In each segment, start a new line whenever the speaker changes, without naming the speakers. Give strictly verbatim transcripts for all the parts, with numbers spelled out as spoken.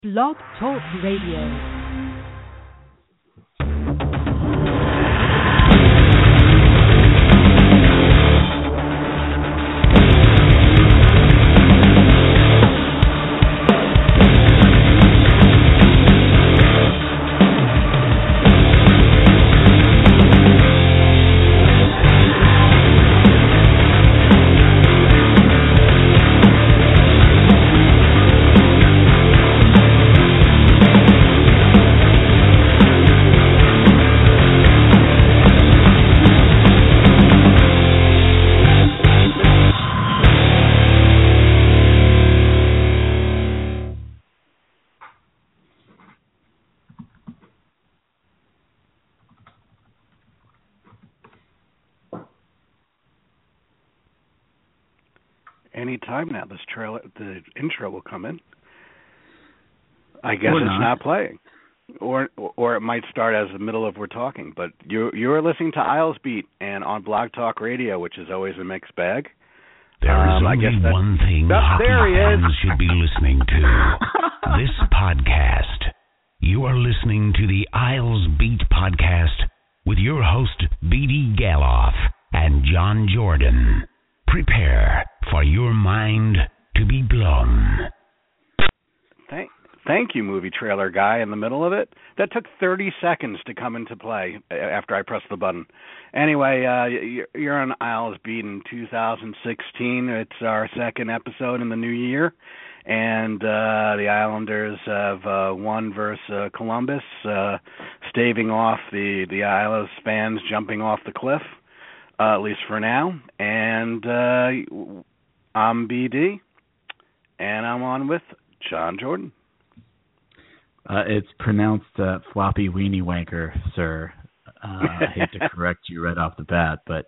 Blog Talk Radio.
Any time now, this trailer, the intro will come in. I guess
Or
it's
not.
not playing, or or it might start as the middle of we're talking. But you you are listening to Isles Beat and on Blog Talk Radio, which is always a mixed bag.
There is
Um, I
only
guess that-
one thing
Oh,
hockey
there he is.
fans should be listening to. This podcast. You are listening to the Isles Beat podcast with your host, B D Galoff and John Jordan. Prepare for your mind to be blown.
Thank thank you, movie trailer guy in the middle of it. That took thirty seconds to come into play after I pressed the button. Anyway, uh, you're, you're on Isles Beat in two thousand sixteen. It's our second episode in the new year. And uh, the Islanders have uh, won versus uh, Columbus, uh, staving off the, the Isles fans jumping off the cliff, uh, at least for now. And uh, I'm B D, and I'm on with John Jordan.
Uh, it's pronounced uh, floppy weenie wanker, sir. Uh, I hate to correct you right off the bat, but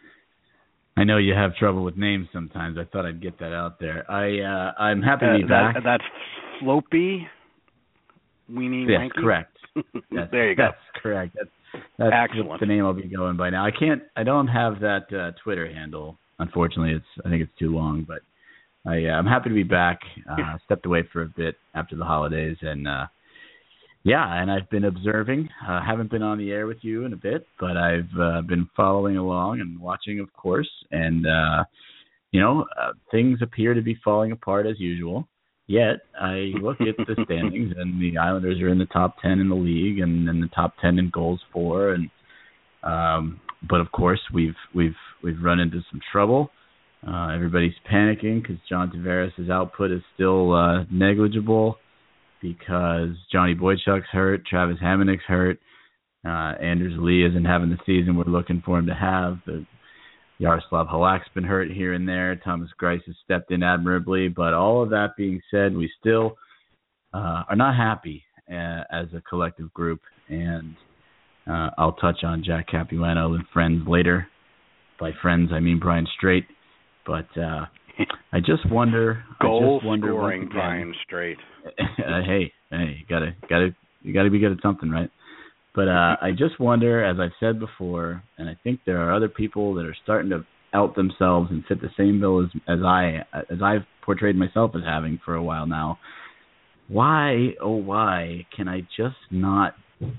I know you have trouble with names sometimes. I thought I'd get that out there. I, uh, I'm happy to be
Uh,
back.
that, that's Floppy Weenie
Yes,
Wanky?
correct. That's,
There you go.
That's correct. That's, that's
Excellent.
the name I'll be going by now. I can't. I don't have that uh, Twitter handle. Unfortunately, it's. I think it's too long. But I, uh, I'm happy to be back. Uh, stepped away for a bit after the holidays, and uh, yeah, and I've been observing. Uh, haven't been on the air with you in a bit, but I've uh, been following along and watching, of course. And uh, you know, uh, things appear to be falling apart as usual. Yet I look at the standings, and the Islanders are in the top ten in the league, and in the top ten in goals for. And um, but of course, we've we've we've run into some trouble. Uh, everybody's panicking because John Tavares' output is still uh, negligible because Johnny Boychuk's hurt, Travis Hammonick's hurt, uh, Anders Lee isn't having the season we're looking for him to have. The Yaroslav Halak's been hurt here and there. Thomas Greiss has stepped in admirably. But all of that being said, we still uh, are not happy uh, as a collective group. And uh, I'll touch on Jack Capuano and friends later. By friends, I mean Brian Strait. But uh, I just wonder.
Goal
I just wonder
scoring
once again-
Brian Strait.
uh, hey, hey, you gotta, gotta, you gotta be good at something, right? But uh, I just wonder, as I've said before, and I think there are other people that are starting to out themselves and fit the same bill as as I as I've portrayed myself as having for a while now. Why, oh why, can I just not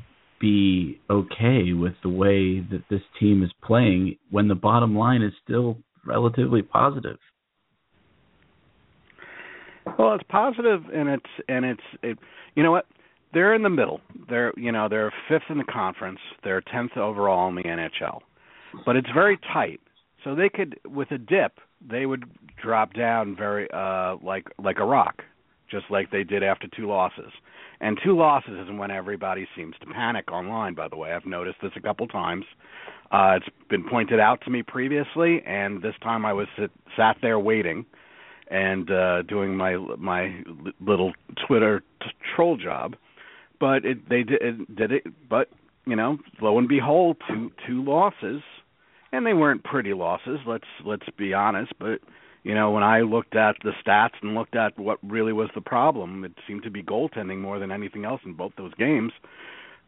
be okay with the way that this team is playing when the bottom line is still relatively positive?
Well, it's positive, and it's and it's it, you know what? They're in the middle. They're you know they're fifth in the conference. They're tenth overall in the N H L, but it's very tight. So they could, with a dip, they would drop down very uh, like like a rock, just like they did after two losses. And two losses is when everybody seems to panic online. By the way, I've noticed this a couple times. Uh, it's been pointed out to me previously, and this time I was sit, sat there waiting and uh, doing my my little Twitter t- troll job. But it, they did, it, did it. But you know, lo and behold, two two losses, and they weren't pretty losses. Let's let's be honest. But you know, when I looked at the stats and looked at what really was the problem, it seemed to be goaltending more than anything else in both those games.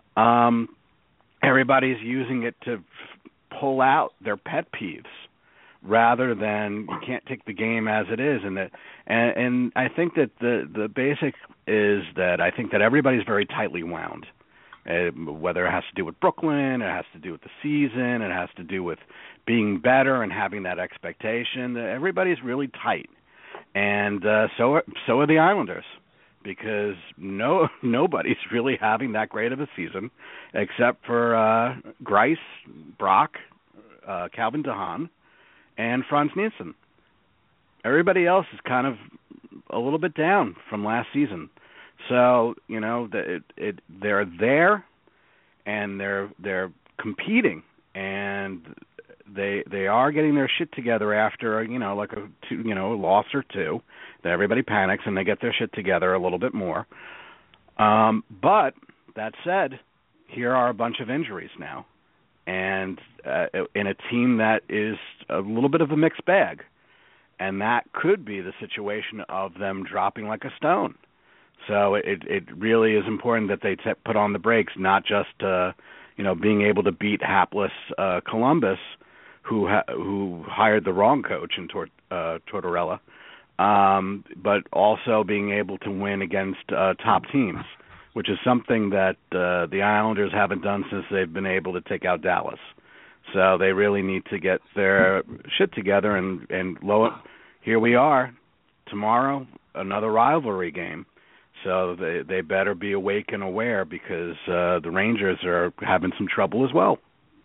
Um, everybody's using it to f- pull out their pet peeves rather than you can't take the game as it is. And that, and, and I think that the the basic is that I think that everybody's very tightly wound. Uh, whether it has to do with Brooklyn, it has to do with the season, it has to do with being better and having that expectation. Everybody's really tight, and uh, so are, so are the Islanders, because no nobody's really having that great of a season, except for uh, Greiss, Brock, uh, Calvin DeHaan, and Franz Nielsen. Everybody else is kind of a little bit down from last season. So, you know, the, it, it, they're there, and they're they're competing, and they they are getting their shit together after, you know, like a two, you know, a loss or two. That everybody panics and they get their shit together a little bit more. Um, but that said, here are a bunch of injuries now, and uh, in a team that is a little bit of a mixed bag, and that could be the situation of them dropping like a stone. So it it really is important that they t- put on the brakes, not just uh, you know being able to beat hapless uh, Columbus, who ha- who hired the wrong coach in Tor- uh, Tortorella, um, but also being able to win against uh, top teams, which is something that uh, the Islanders haven't done since they've been able to take out Dallas. So they really need to get their shit together, and and lo, here we are tomorrow, another rivalry game. So they they better be awake and aware, because uh, the Rangers are having some trouble as well.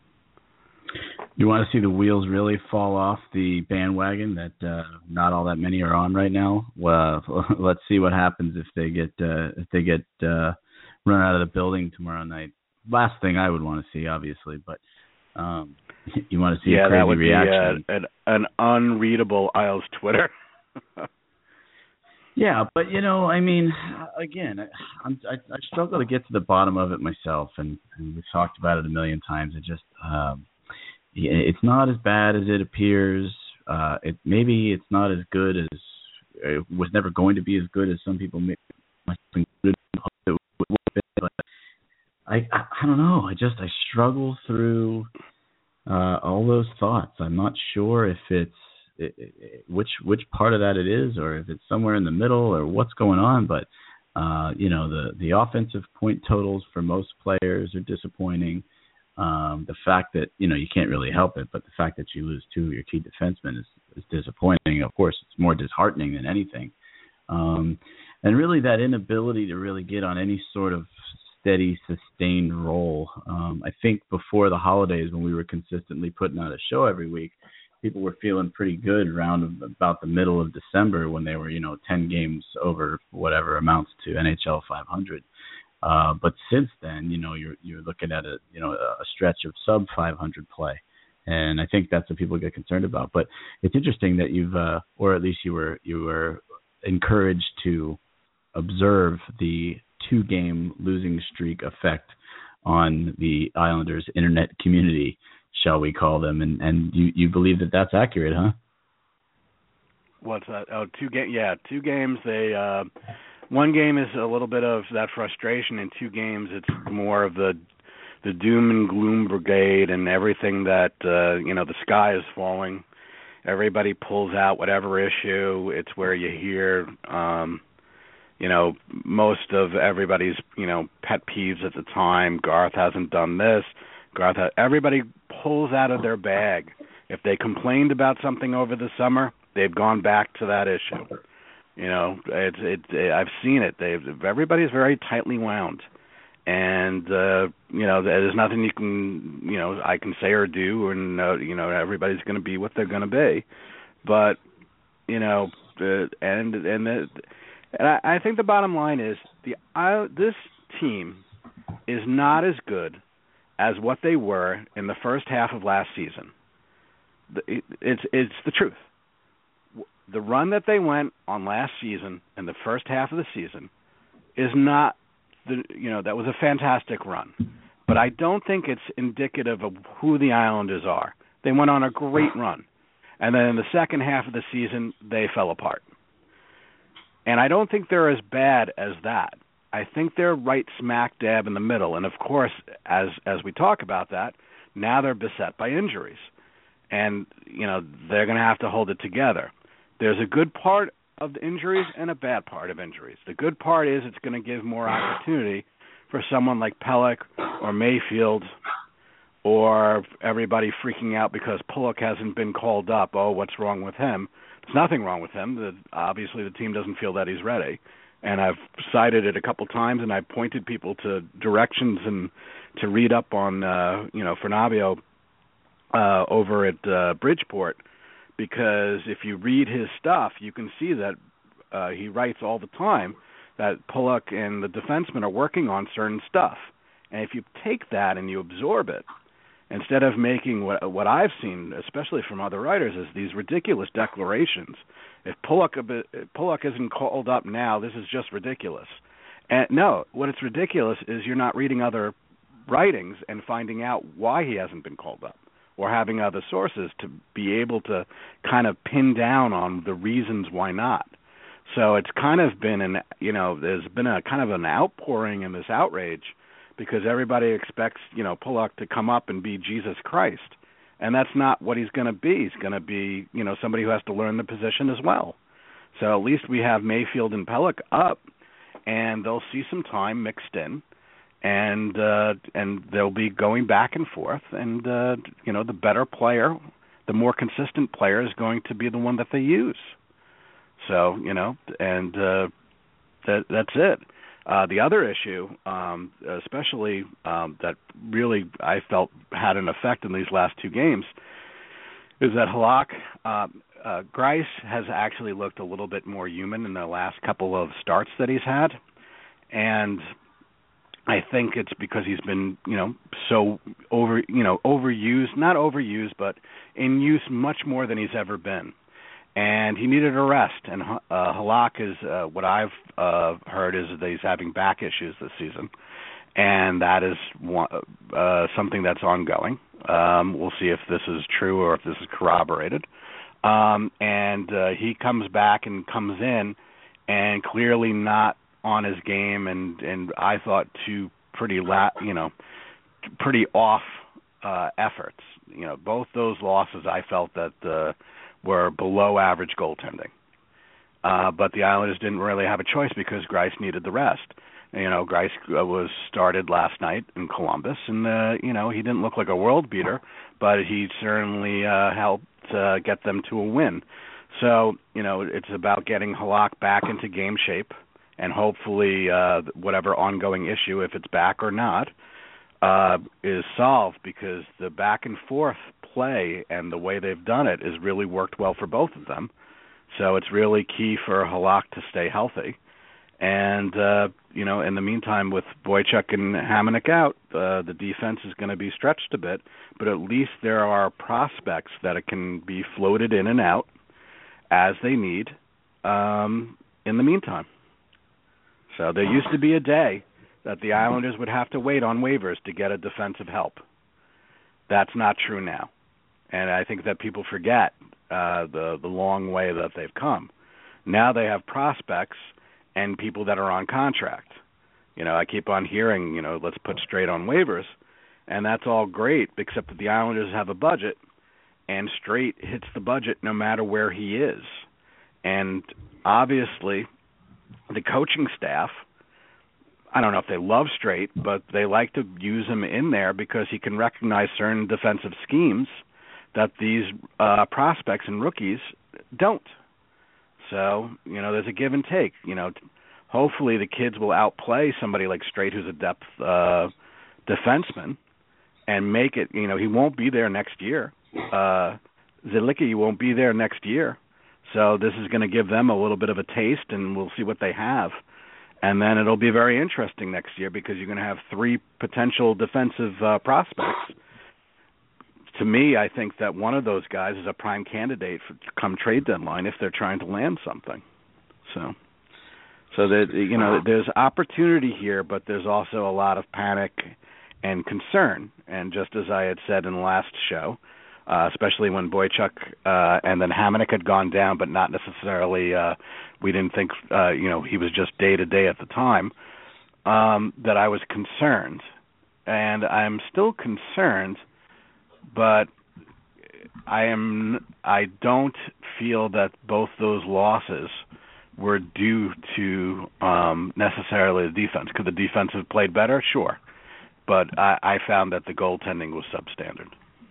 You want to see the wheels really fall off the bandwagon that uh, not all that many are on right now? Well, let's see what happens if they get uh, if they get uh, run out of the building tomorrow night. Last thing I would want to see, obviously, but um, you want to see
yeah,
a crazy
that would
reaction.
be uh, an, an unreadable Isles Twitter.
Yeah, but, you know, I mean, again, I, I'm, I, I struggle to get to the bottom of it myself, and, and we've talked about it a million times. It just, um, it's not as bad as it appears. Uh, it maybe it's not as good as, it was never going to be as good as some people may have concluded it would be. But I, I, I don't know. I just, I struggle through uh, all those thoughts. I'm not sure if it's, It, it, which which part of that it is, or if it's somewhere in the middle, or what's going on. But uh, you know, the the offensive point totals for most players are disappointing. Um, the fact that, you know, you can't really help it, but the fact that you lose two of your key defensemen is, is disappointing. Of course, it's more disheartening than anything. Um, and really, that inability to really get on any sort of steady, sustained roll. Um, I think before the holidays, when we were consistently putting out a show every week, people were feeling pretty good around about the middle of December, when they were, you know, ten games over whatever amounts to N H L five hundred. Uh, but since then, you know, you're you're looking at a you know a stretch of sub five hundred play, and I think that's what people get concerned about. But it's interesting that you've, uh, or at least you were you were encouraged to observe the two-game losing streak effect on the Islanders' internet community, shall we call them, and, and you, you believe that that's accurate, huh?
What's that? Oh, two game. Yeah, two games. They uh, one game is a little bit of that frustration. In two games, it's more of the the doom and gloom brigade and everything that uh, you know the sky is falling. Everybody pulls out whatever issue. It's where you hear, um, you know, most of everybody's you know pet peeves at the time. Garth hasn't done this. Garth, has, everybody pulls out of their bag. If they complained about something over the summer, they've gone back to that issue. You know, it's it, it. I've seen it. They've everybody's very tightly wound, and uh, you know, there's nothing you can, you know, I can say or do, and uh, you know, everybody's going to be what they're going to be. But you know, uh, and and, the, and I, I think the bottom line is the uh, this team is not as good as what they were in the first half of last season. It, it's it's the truth. The run that they went on last season in the first half of the season is not the you know that was a fantastic run, but I don't think it's indicative of who the Islanders are. They went on a great run, and then in the second half of the season they fell apart. And I don't think they're as bad as that. I think they're right smack dab in the middle. And of course, as as we talk about that, now they're beset by injuries. and you know they're going to have to hold it together. There's a good part of the injuries and a bad part of injuries. The good part is it's going to give more opportunity for someone like Pelech or Mayfield, or everybody freaking out because Pullock hasn't been called up. Oh, what's wrong with him? There's nothing wrong with him. The, obviously, the team doesn't feel that he's ready. And I've cited it a couple times, and I've pointed people to directions and to read up on, uh, you know, Fernavio uh, over at uh, Bridgeport, because if you read his stuff, you can see that uh, he writes all the time that Pullock and the defensemen are working on certain stuff. And if you take that and you absorb it, instead of making what what I've seen, especially from other writers, is these ridiculous declarations. If Pullock, if Pullock isn't called up now, this is just ridiculous. And no, what it's ridiculous is you're not reading other writings and finding out why he hasn't been called up, or having other sources to be able to kind of pin down on the reasons why not. So it's kind of been an, you know, there's been a kind of an outpouring in this outrage, because everybody expects, you know, Pullock to come up and be Jesus Christ. And that's not what he's going to be. He's going to be, you know, somebody who has to learn the position as well. So at least we have Mayfield and Pelech up, and they'll see some time mixed in, and uh, and they'll be going back and forth. And, uh, you know, the better player, the more consistent player is going to be the one that they use. So, you know, and uh, that that's it. Uh, the other issue, um, especially um, that really I felt had an effect in these last two games, is that Halak, uh, uh, Greiss has actually looked a little bit more human in the last couple of starts that he's had, and I think it's because he's been, you know, so over, you know, overused, not overused, but in use much more than he's ever been. And he needed a rest. And uh, Halak is, uh, what I've uh, heard is that he's having back issues this season. And that is one, uh, something that's ongoing. Um, we'll see if this is true or if this is corroborated. Um, and uh, he comes back and comes in and clearly not on his game, and, and I thought two pretty, la- you know, pretty off uh, efforts. You know, both those losses I felt that uh, were below average goaltending. Uh, but the Islanders didn't really have a choice because Greiss needed the rest. You know, Greiss was started last night in Columbus, and, uh, you know, he didn't look like a world beater, but he certainly uh, helped uh, get them to a win. So, you know, it's about getting Halak back into game shape, and hopefully uh, whatever ongoing issue, if it's back or not, uh, is solved, because the back and forth play and the way they've done it has really worked well for both of them. So it's really key for Halak to stay healthy. And, uh, you know, in the meantime, with Boychuk and Hamonic out, uh, the defense is going to be stretched a bit, but at least there are prospects that it can be floated in and out as they need um, in the meantime. So there used to be a day that the Islanders would have to wait on waivers to get a defensive help. That's not true now. And I think that people forget uh, the, the long way that they've come. Now they have prospects and people that are on contract. You know, I keep on hearing, you know, let's put Straight on waivers, and that's all great, except that the Islanders have a budget, and Straight hits the budget no matter where he is. And obviously, the coaching staff, I don't know if they love Straight, but they like to use him in there because he can recognize certain defensive schemes that these uh, prospects and rookies don't. So, you know, there's a give and take. You know, hopefully the kids will outplay somebody like Straight, who's a depth uh, defenseman, and make it, you know, he won't be there next year. Uh, Zilicki won't be there next year. So this is going to give them a little bit of a taste, and we'll see what they have. And then it'll be very interesting next year because you're going to have three potential defensive uh, prospects. To me, I think that one of those guys is a prime candidate for come trade deadline if they're trying to land something. So, so that, you know, there's opportunity here, but there's also a lot of panic and concern. And just as I had said in the last show, uh, especially when Boychuk uh, and then Hamonic had gone down, but not necessarily, uh, we didn't think, uh, you know, he was just day to day at the time, um, that I was concerned. And I'm still concerned, but I am. I don't feel that both those losses were due to um, necessarily the defense. Could the defense have played better? Sure, but I, I found that the goaltending was substandard.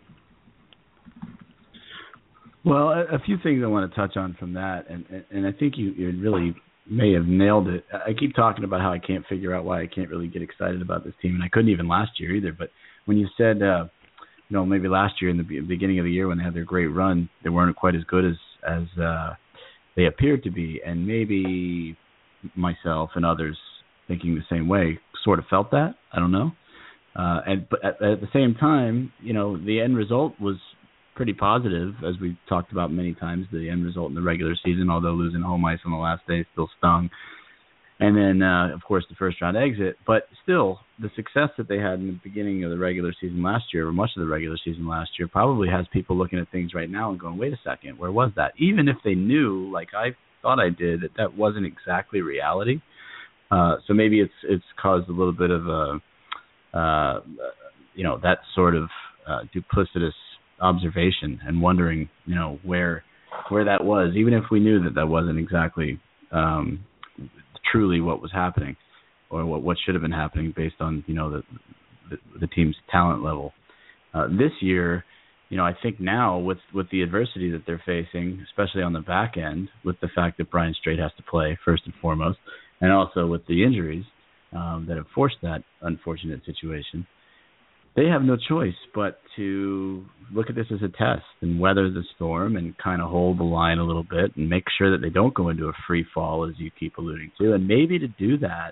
Well, a, a few things I want to touch on from that, and and, and I think you, you really may have nailed it. I keep talking about how I can't figure out why I can't really get excited about this team, and I couldn't even last year either. But when you said, uh, you know, maybe last year in the beginning of the year when they had their great run, they weren't quite as good as as uh, they appeared to be, and maybe myself and others thinking the same way sort of felt that. I don't know. Uh, and but at, at the same time, you know, the end result was pretty positive, as we talked about many times. The end result in the regular season, although losing home ice on the last day, still stung. And then, uh, of course, the first round exit. But still, the success that they had in the beginning of the regular season last year, or much of the regular season last year, probably has people looking at things right now and going, wait a second, where was that? Even if they knew, like I thought I did, that that wasn't exactly reality. Uh, so maybe it's it's caused a little bit of a, uh, you know, that sort of uh, duplicitous observation and wondering, you know, where where that was, even if we knew that that wasn't exactly um, truly what was happening, or what, what should have been happening based on, you know, the the, the team's talent level. Uh, this year, you know, I think now with, with the adversity that they're facing, especially on the back end, with the fact that Brian Straight has to play first and foremost, and also with the injuries um, that have forced that unfortunate situation, they have no choice but to look at this as a test and weather the storm and kind of hold the line a little bit and make sure that they don't go into a free fall, as you keep alluding to. And maybe to do that,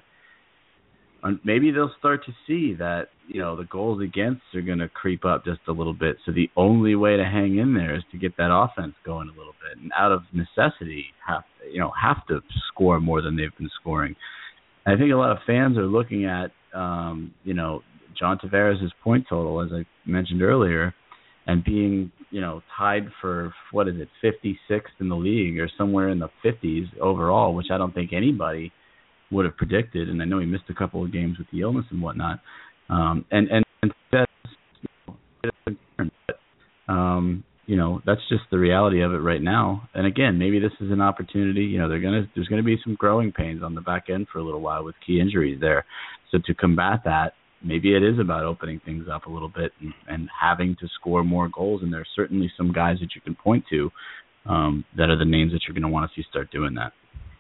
maybe they'll start to see that, you know, the goals against are going to creep up just a little bit. So the only way to hang in there is to get that offense going a little bit, and out of necessity, have you know have to score more than they've been scoring. I think a lot of fans are looking at, um, you know, John Tavares' point total, as I mentioned earlier, and being, you know, tied for, what is it, fifty-sixth in the league or somewhere in the fifties overall, which I don't think anybody would have predicted. And I know he missed a couple of games with the illness and whatnot. Um, and, and, and that's, you know, but, um, you know, that's just the reality of it right now. And again, maybe this is an opportunity. You know, they're gonna there's gonna be some growing pains on the back end for a little while with key injuries there. So to combat that, maybe it is about opening things up a little bit and, and having to score more goals. And there's certainly some guys that you can point to um, that are the names that you're going to want to see start doing that.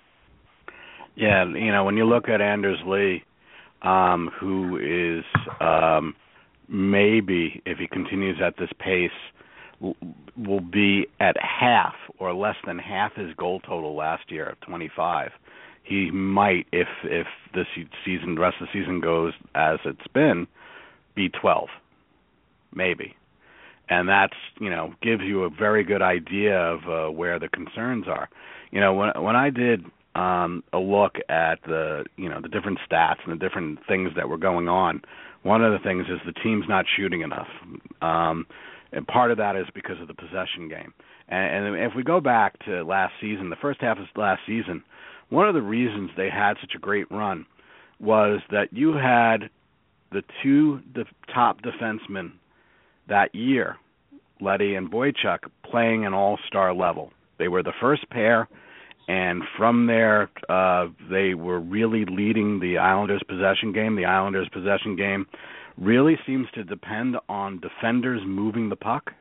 Yeah, you know, when you look at Anders Lee, um, who is um, maybe, if he continues at this pace, will, will be at half or less than half his goal total last year of twenty-five. He might, if if this season, the rest of the season goes as it's been, be twelve, maybe, and that's, you know, gives you a very good idea of uh, where the concerns are. You know, when when I did um, a look at the you know the different stats and the different things that were going on, one of the things is the team's not shooting enough, um, and part of that is because of the possession game. And, and if we go back to last season, the first half of last season, one of the reasons they had such a great run was that you had the two de- top defensemen that year, Leddy and Boychuk, playing an all-star level. They were the first pair, and from there uh, they were really leading the Islanders' possession game. The Islanders' possession game really seems to depend on defenders moving the puck.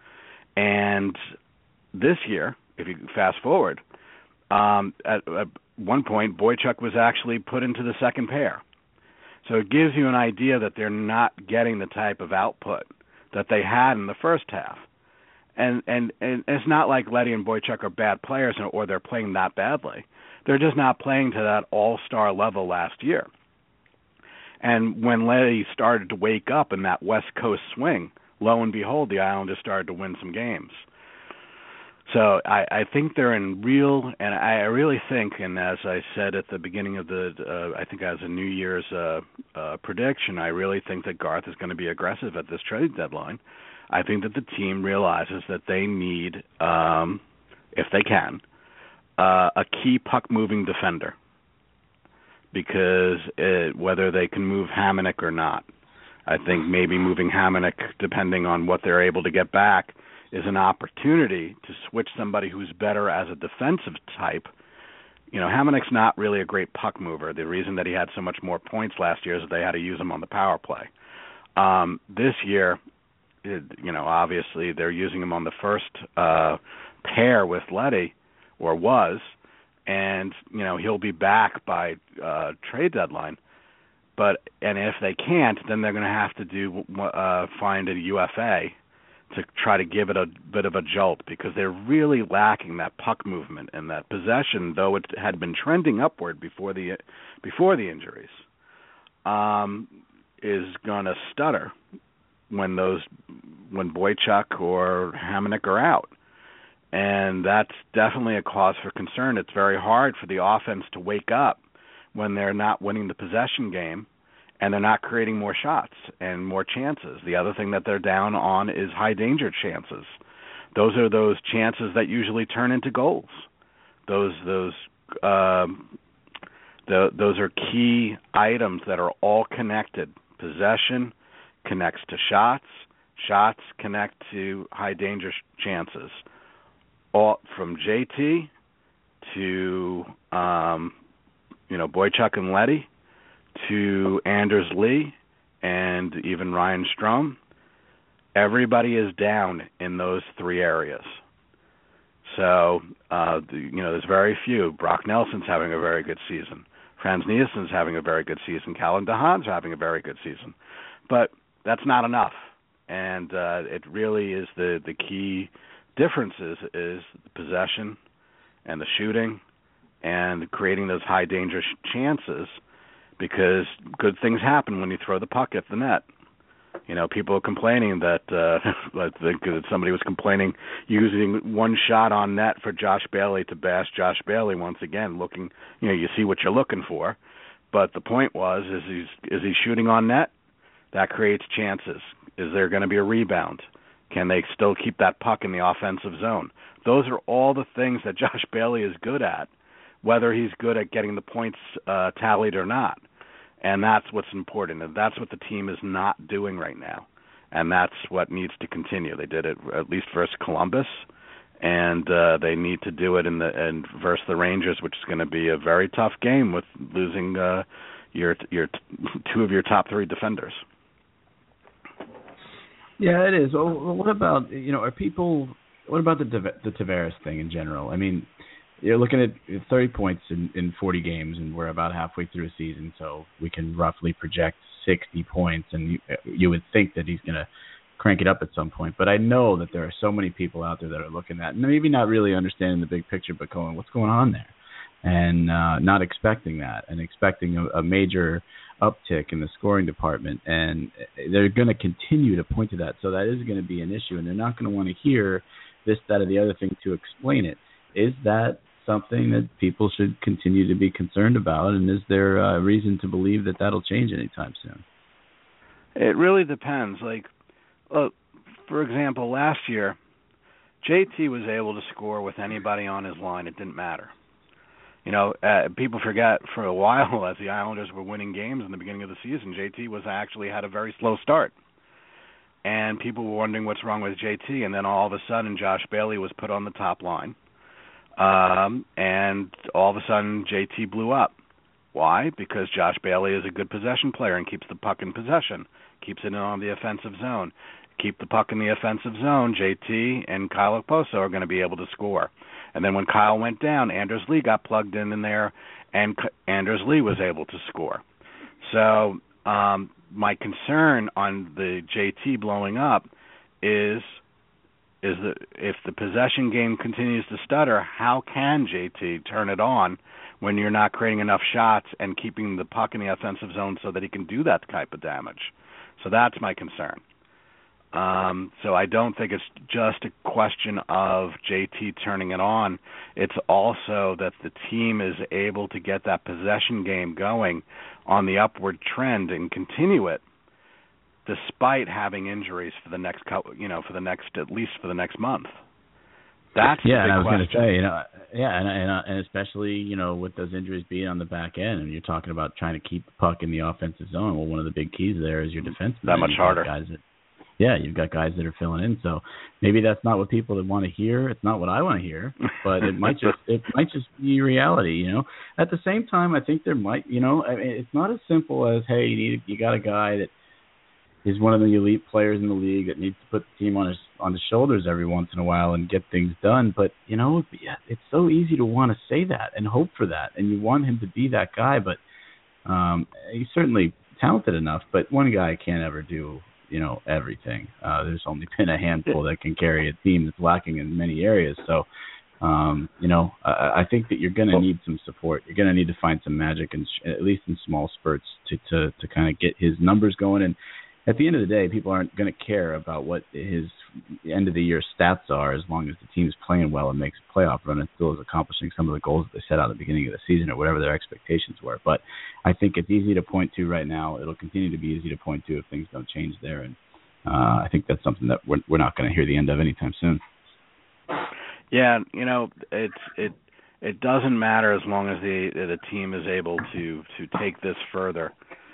And this year, if you fast forward, um, at, at one point, Boychuk was actually put into the second pair. So it gives you an idea that they're not getting the type of output that they had in the first half. And and, and it's not like Leddy and Boychuk are bad players or they're playing that badly. They're just not playing to that all-star level last year. And when Leddy started to wake up in that West Coast swing, lo and behold, the Islanders started to win some games. So I, I think they're in real, and I really think, and as I said at the beginning of the, uh, I think as a New Year's uh, uh, prediction, I really think that Garth is going to be aggressive at this trade deadline. I think that the team realizes that they need, um, if they can, uh, a key puck-moving defender, because it, whether they can move Hamonic or not, I think maybe moving Hamonic, depending on what they're able to get back, is an opportunity to switch somebody who's better as a defensive type. You know, Hamonic's not really a great puck mover. The reason that he had so much more points last year is that they had to use him on the power play. Um, this year, it, you know, obviously they're using him on the first uh, pair with Leddy, or was, and, you know, he'll be back by uh, trade deadline. But and if they can't, then they're going to have to do uh, find a U F A to try to give it a bit of a jolt, because they're really lacking that puck movement and that possession, though it had been trending upward before the before the injuries, um, is going to stutter when those when Boychuk or Hamonic are out. And that's definitely a cause for concern. It's very hard for the offense to wake up when they're not winning the possession game and they're not creating more shots and more chances. The other thing that they're down on is high danger chances. Those are those chances that usually turn into goals. Those those um, the, those are key items that are all connected. Possession connects to shots. Shots connect to high danger chances. All from J T to um, you know Boychuk and Leddy to Anders Lee and even Ryan Strome. Everybody is down in those three areas. So uh, the, you know there's very few. Brock Nelson's having a very good season. Franz Nielsen's having a very good season. Callan DeHaan's having a very good season. But that's not enough. And uh, it really is the, the key differences is the possession and the shooting and creating those high danger sh- chances, because good things happen when you throw the puck at the net. You know, people are complaining that uh, I think that somebody was complaining using one shot on net for Josh Bailey to bash Josh Bailey once again. Looking, you know, you see what you're looking for, but the point was, is he's is he shooting on net? That creates chances. Is there going to be a rebound? Can they still keep that puck in the offensive zone? Those are all the things that Josh Bailey is good at, whether he's good at getting the points uh, tallied or not. And that's what's important, and that's what the team is not doing right now. And that's what needs to continue. They did it at least versus Columbus, and uh, they need to do it in the and versus the Rangers, which is going to be a very tough game with losing uh, your your two of your top three defenders.
Yeah, it is. Well, what about, you know, are people, what about the the Tavares thing in general? I mean, you're looking at thirty points in, in forty games, and we're about halfway through a season, so we can roughly project sixty points, and you, you would think that he's going to crank it up at some point. But I know that there are so many people out there that are looking at, maybe not really understanding the big picture, but going, what's going on there? And uh, not expecting that, and expecting a, a major uptick in the scoring department. And they're going to continue to point to that, so that is going to be an issue, and they're not going to want to hear this, that, or the other thing to explain it. Is that something that people should continue to be concerned about, and is there a reason to believe that that'll change anytime soon?
It really depends. Like, uh, for example, last year, J T was able to score with anybody on his line. It didn't matter. You know, uh, people forget for a while as the Islanders were winning games in the beginning of the season, J T was actually had a very slow start. And people were wondering what's wrong with J T, and then all of a sudden Josh Bailey was put on the top line. Um, and all of a sudden J T blew up. Why? Because Josh Bailey is a good possession player and keeps the puck in possession, keeps it on the offensive zone. Keep the puck in the offensive zone, J T and Kyle Okposo are going to be able to score. And then when Kyle went down, Anders Lee got plugged in in there, and Anders Lee was able to score. So um, my concern on the J T blowing up is is that if the possession game continues to stutter, how can J T turn it on when you're not creating enough shots and keeping the puck in the offensive zone so that he can do that type of damage? So that's my concern. Um, so I don't think it's just a question of J T turning it on. It's also that the team is able to get that possession game going on the upward trend and continue it, despite having injuries for the next, you know, for the next at least for the next month. That's
yeah,
the big
and I was
question.
going to say, you know, yeah, and, and and especially, you know, with those injuries being on the back end, and you're talking about trying to keep the puck in the offensive zone. Well, one of the big keys there is your defenseman.
That much harder.
Guys that, yeah, you've got guys that are filling in. So maybe that's not what people that want to hear. It's not what I want to hear, but it might just it might just be reality. You know, at the same time, I think there might, you know, I mean, it's not as simple as, hey, you need you got a guy that is one of the elite players in the league that needs to put the team on his on his shoulders every once in a while and get things done. But you know, it's so easy to want to say that and hope for that, and you want him to be that guy. But um, he's certainly talented enough. But one guy can't ever do, you know, everything. Uh, there's only been a handful that can carry a team that's lacking in many areas. So, um, you know, I, I think that you're going to need some support. You're going to need to find some magic, and at least in small spurts, to to to kind of get his numbers going. And at the end of the day, people aren't going to care about what his end of the year stats are as long as the team's playing well and makes a playoff run and still is accomplishing some of the goals that they set out at the beginning of the season or whatever their expectations were. But I think it's easy to point to right now. It'll continue to be easy to point to if things don't change there. And uh, I think that's something that we're, we're not going to hear the end of anytime soon.
Yeah, you know, it's it it doesn't matter as long as the the team is able to to take this further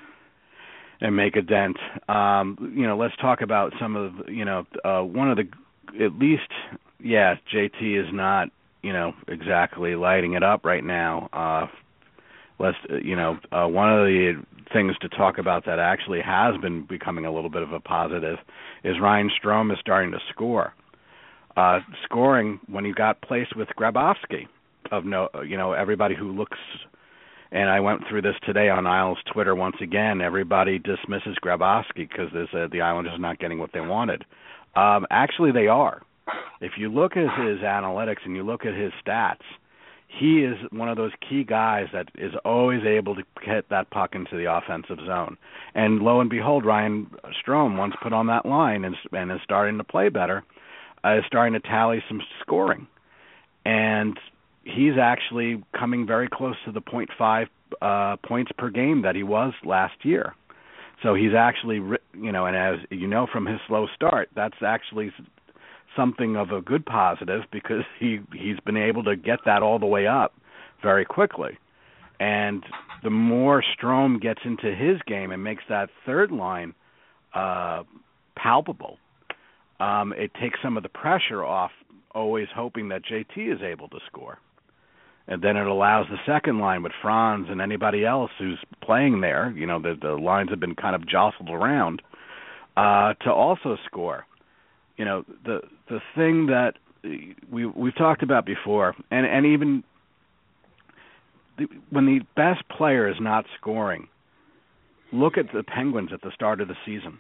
and make a dent. Um, you know, let's talk about some of, you know, uh, one of the, at least, yeah, J T is not, you know, exactly lighting it up right now. Uh, let's, you know, uh, one of the things to talk about that actually has been becoming a little bit of a positive is Ryan Strome is starting to score. Uh, scoring when he got placed with Grabowski, of no, you know, everybody who looks. And I went through this today on Isles Twitter once again. Everybody dismisses Grabowski because uh, the Islanders are not getting what they wanted. Um, actually, they are. If you look at his analytics and you look at his stats, he is one of those key guys that is always able to hit that puck into the offensive zone. And lo and behold, Ryan Strome, once put on that line and, and is starting to play better, uh, is starting to tally some scoring. And he's actually coming very close to the point five uh, points per game that he was last year. So he's actually, you know, and as you know from his slow start, that's actually something of a good positive because he, he's been able to get that all the way up very quickly. And the more Strome gets into his game and makes that third line uh, palpable, um, it takes some of the pressure off always hoping that J T is able to score. And then it allows the second line with Franz and anybody else who's playing there, you know, the, the lines have been kind of jostled around, uh, to also score. You know, the the thing that we, we've talked about before, and, and even the, when the best player is not scoring, look at the Penguins at the start of the season.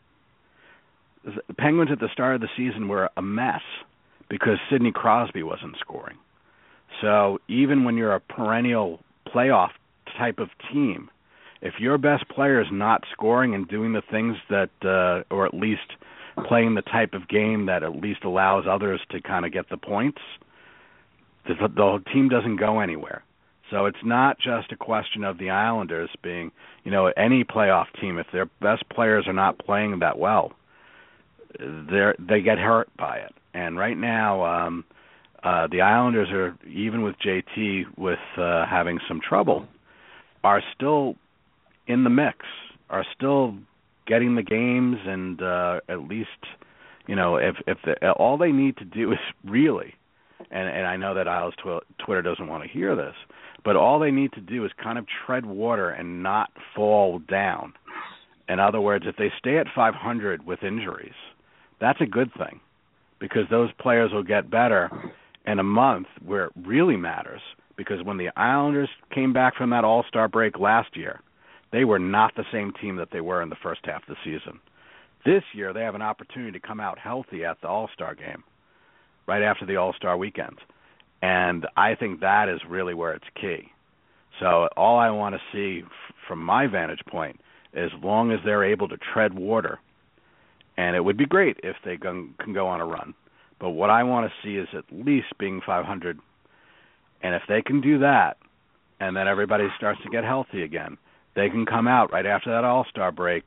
The Penguins at the start of the season were a mess because Sidney Crosby wasn't scoring. So even when you're a perennial playoff type of team, if your best player is not scoring and doing the things that, uh, or at least playing the type of game that at least allows others to kind of get the points, the, the whole team doesn't go anywhere. So it's not just a question of the Islanders being, you know, any playoff team. If their best players are not playing that well, they they get hurt by it. And right now, um, Uh, the Islanders are, even with J T with uh, having some trouble, are still in the mix, are still getting the games, and uh, at least, you know, if if the, all they need to do is really, and, and I know that Isles tw- Twitter doesn't want to hear this, but all they need to do is kind of tread water and not fall down. In other words, if they stay at five hundred with injuries, that's a good thing because those players will get better in a month where it really matters, because when the Islanders came back from that All-Star break last year, they were not the same team that they were in the first half of the season. This year, they have an opportunity to come out healthy at the All-Star game, right after the All-Star weekend. And I think that is really where it's key. So all I want to see f- from my vantage point, as long as they're able to tread water, and it would be great if they can, can go on a run, but what I want to see is at least being five hundred. And if they can do that, and then everybody starts to get healthy again, they can come out right after that All-Star break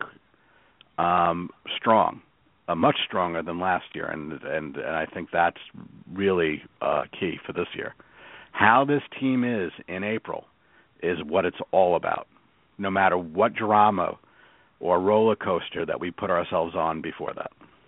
um, strong, uh, much stronger than last year. And, and, and I think that's really uh, key for this year. How this team is in April is what it's all about, no matter what drama or roller coaster that we put ourselves on before that.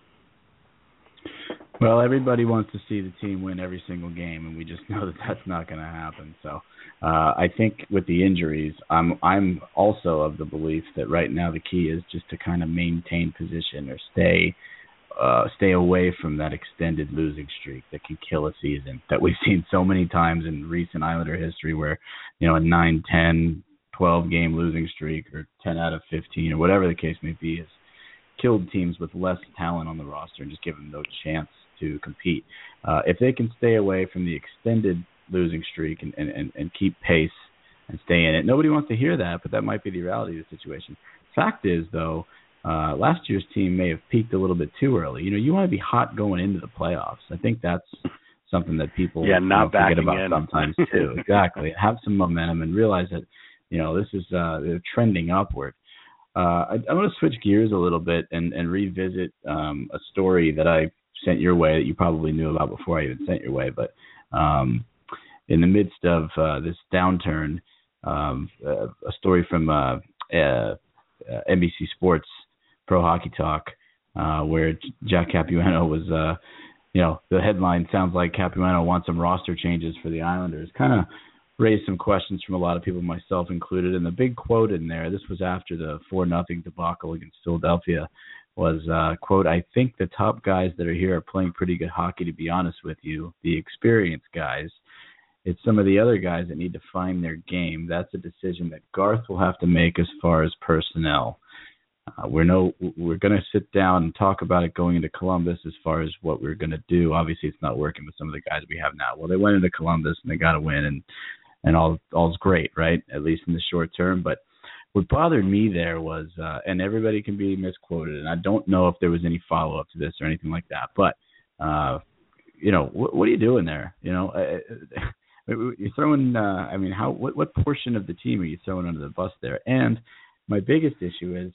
Well, everybody wants to see the team win every single game, and we just know that that's not going to happen. So uh, I think with the injuries, I'm I'm also of the belief that right now the key is just to kind of maintain position or stay uh, stay away from that extended losing streak that can kill a season that we've seen so many times in recent Islander history where, you know, a nine, ten, twelve game losing streak or ten out of fifteen or whatever the case may be has killed teams with less talent on the roster and just given them no chance to compete. Uh, if they can stay away from the extended losing streak and, and, and keep pace and stay in it, nobody wants to hear that, but that might be the reality of the situation. Fact is, though, uh, last year's team may have peaked a little bit too early. You know, you want to be hot going into the playoffs. I think that's something that people
yeah, not
you know, forget about
in.
sometimes too. Exactly. Have some momentum and realize that, you know, this is uh, they're trending upward. Uh, I, I want to switch gears a little bit and, and revisit um, a story that I sent your way that you probably knew about before I even sent your way. But um, in the midst of uh, this downturn, um, uh, a story from uh, uh, uh, N B C Sports Pro Hockey Talk, uh, where Jack Capuano was, uh, you know, the headline sounds like Capuano wants some roster changes for the Islanders. Kind of raised some questions from a lot of people, myself included. And the big quote in there, this was after the four nothing debacle against Philadelphia, was, uh, quote, "I think the top guys that are here are playing pretty good hockey, to be honest with you. The experienced guys. It's some of the other guys that need to find their game. That's a decision that Garth will have to make as far as personnel. Uh, we're no, we're going to sit down and talk about it going into Columbus as far as what we're going to do. Obviously, it's not working with some of the guys we have now. Well, they went into Columbus and they got to win, and and all all's great, right? At least in the short term. But what bothered me there was, uh, and everybody can be misquoted, and I don't know if there was any follow up to this or anything like that. But uh, you know, what, what are you doing there? You know, uh, you're throwing. Uh, I mean, how? What, what portion of the team are you throwing under the bus there? And my biggest issue is,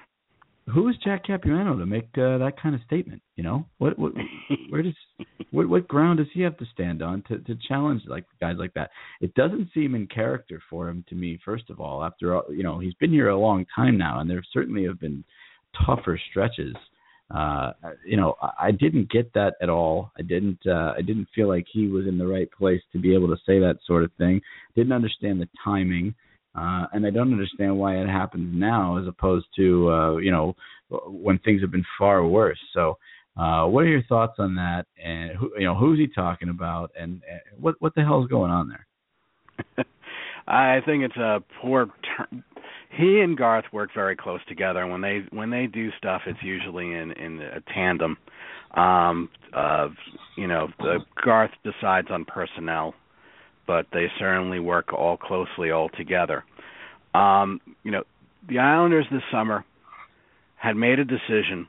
who is Jack Capuano to make uh, that kind of statement? You know, what, what, where does, what, what ground does he have to stand on to, to challenge like guys like that? It doesn't seem in character for him to me. First of all, after all, you know, he's been here a long time now, and there certainly have been tougher stretches. Uh, you know, I, I didn't get that at all. I didn't. Uh, I didn't feel like he was in the right place to be able to say that sort of thing. Didn't understand the timing. Uh, and I don't understand why it happens now as opposed to, uh, you know, when things have been far worse. So uh, what are your thoughts on that? And, who, you know, who's he talking about? And, and what what the hell is going on there?
I think it's a poor term. He and Garth work very close together. When they when they do stuff, it's usually in, in a tandem. Um, uh, you know, the, Garth decides on personnel, but they certainly work all closely all together. Um, you know, the Islanders this summer had made a decision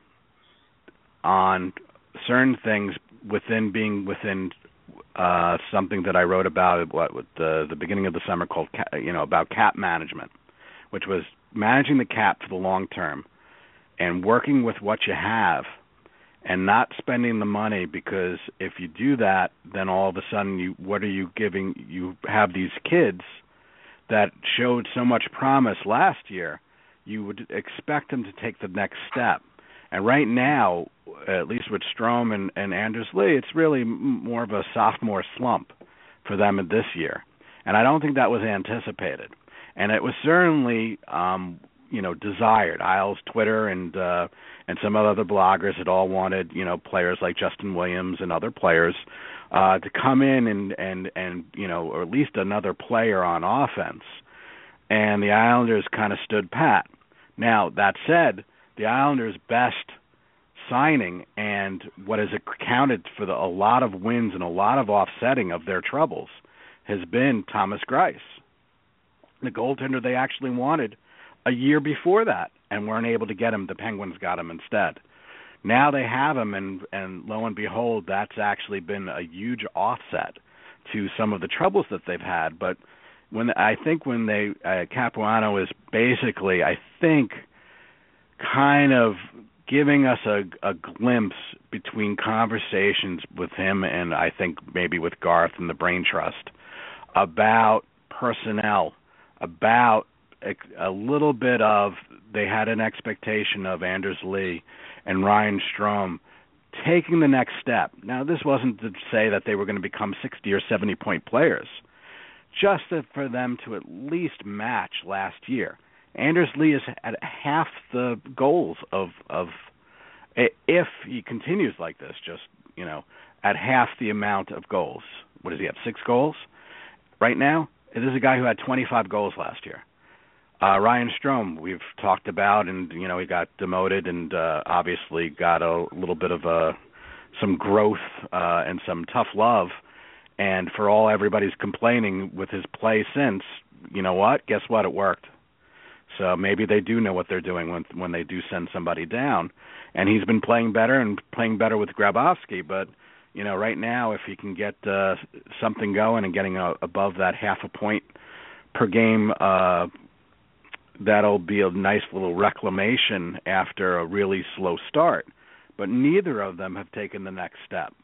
on certain things within being within uh, something that I wrote about what with the the beginning of the summer called you know about cap management, which was managing the cap for the long term and working with what you have and not spending the money, because if you do that, then all of a sudden, you what are you giving? You have these kids that showed so much promise last year. You would expect them to take the next step. And right now, at least with Strome and, and Anders Lee, it's really more of a sophomore slump for them this year. And I don't think that was anticipated. And it was certainly, um, you know, desired. Isles, Twitter, and uh, and some other bloggers had all wanted, you know, players like Justin Williams and other players uh, to come in and, and, and, you know, or at least another player on offense. And the Islanders kind of stood pat. Now, that said, the Islanders' best signing and what has accounted for the, a lot of wins and a lot of offsetting of their troubles has been Thomas Greiss, the goaltender they actually wanted a year before that and weren't able to get him. The Penguins got him instead. Now they have him, and, and lo and behold, that's actually been a huge offset to some of the troubles that they've had. But when I think when they uh, Capuano is basically, I think, kind of giving us a, a glimpse between conversations with him and I think maybe with Garth and the Brain Trust about personnel, about a little bit of they had an expectation of Anders Lee and Ryan Strome taking the next step. Now, this wasn't to say that they were going to become sixty or seventy point players, just for them to at least match last year. Anders Lee is at half the goals of of if he continues like this, just, you know, at half the amount of goals. What does he have, six goals right now? This is a guy who had twenty-five goals last year. Uh, Ryan Strome, we've talked about, and, you know, he got demoted and uh, obviously got a little bit of a, some growth uh, and some tough love. And for all everybody's complaining with his play since, you know what? Guess what? It worked. So maybe they do know what they're doing when when they do send somebody down. And he's been playing better and playing better with Grabowski. But, you know, right now, if he can get uh, something going and getting a, above that half a point per game, uh, that'll be a nice little reclamation after a really slow start. But neither of them have taken the next step.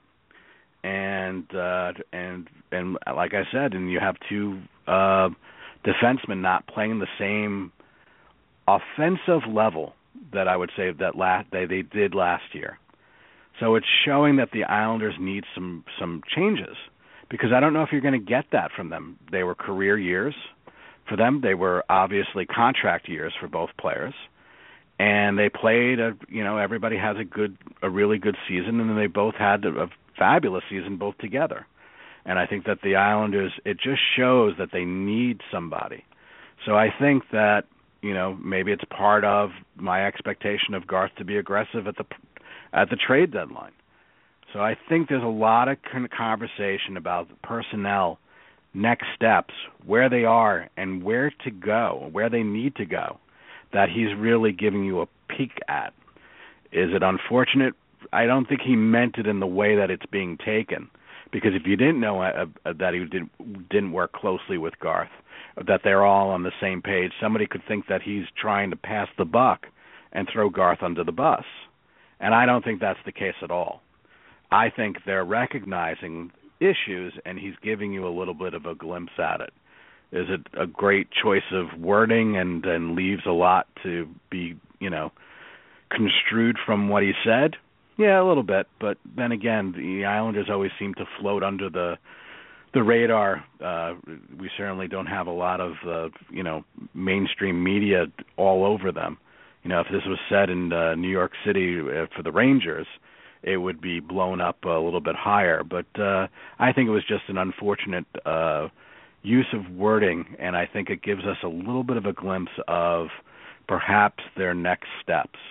And uh, and and like I said, and you have two uh, defensemen not playing the same offensive level that I would say that last they, they did last year. So it's showing that the Islanders need some some changes, because I don't know if you're going to get that from them. They were career years for them. They were obviously contract years for both players, and they played. A, you know, everybody has a good, a really good season, and they both had a, a fabulous season both together. And I think that the Islanders, it just shows that they need somebody. So I think that, you know, maybe it's part of my expectation of Garth to be aggressive at the at the trade deadline. So I think there's a lot of conversation about the personnel, next steps, where they are and where to go, where they need to go, that he's really giving you a peek at. Is it unfortunate? I don't think he meant it in the way that it's being taken, because if you didn't know uh, uh, that he didn't, didn't work closely with Garth, that they're all on the same page, somebody could think that he's trying to pass the buck and throw Garth under the bus. And I don't think that's the case at all. I think they're recognizing issues, and he's giving you a little bit of a glimpse at it. Is it a great choice of wording and, and leaves a lot to be, you know, construed from what he said? Yeah, a little bit. But then again, the Islanders always seem to float under the the radar. Uh, we certainly don't have a lot of, uh, you know, mainstream media all over them. You know, if this was said in uh, New York City uh, for the Rangers, it would be blown up a little bit higher. But uh, I think it was just an unfortunate uh, use of wording, and I think it gives us a little bit of a glimpse of perhaps their next steps.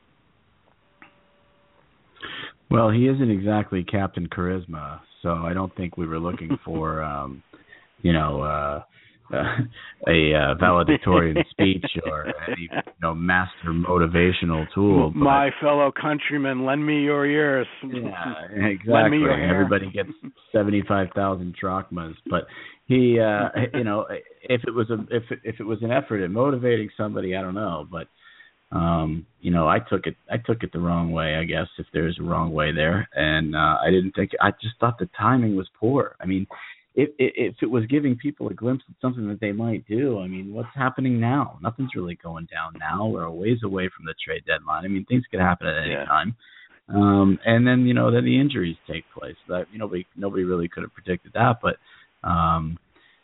Well, he isn't exactly Captain Charisma, so I don't think we were looking for, um, you know, uh, uh, a uh, valedictorian speech or any, you know, master motivational tool. But,
my fellow countrymen, lend me your ears.
Yeah, exactly.
Your
Everybody gets seventy-five thousand drachmas, but he, uh, you know, if it was a if if it was an effort at motivating somebody, I don't know, but. Um, you know, I took it. I took it the wrong way, I guess, if there's a wrong way there, and uh, I didn't think. I just thought the timing was poor. I mean, if, if it was giving people a glimpse of something that they might do, I mean, what's happening now? Nothing's really going down now. We're a ways away from the trade deadline. I mean, things could happen at any
yeah.
time. Um, and then you know, then the injuries take place. That you know, nobody, nobody really could have predicted that, but. Um,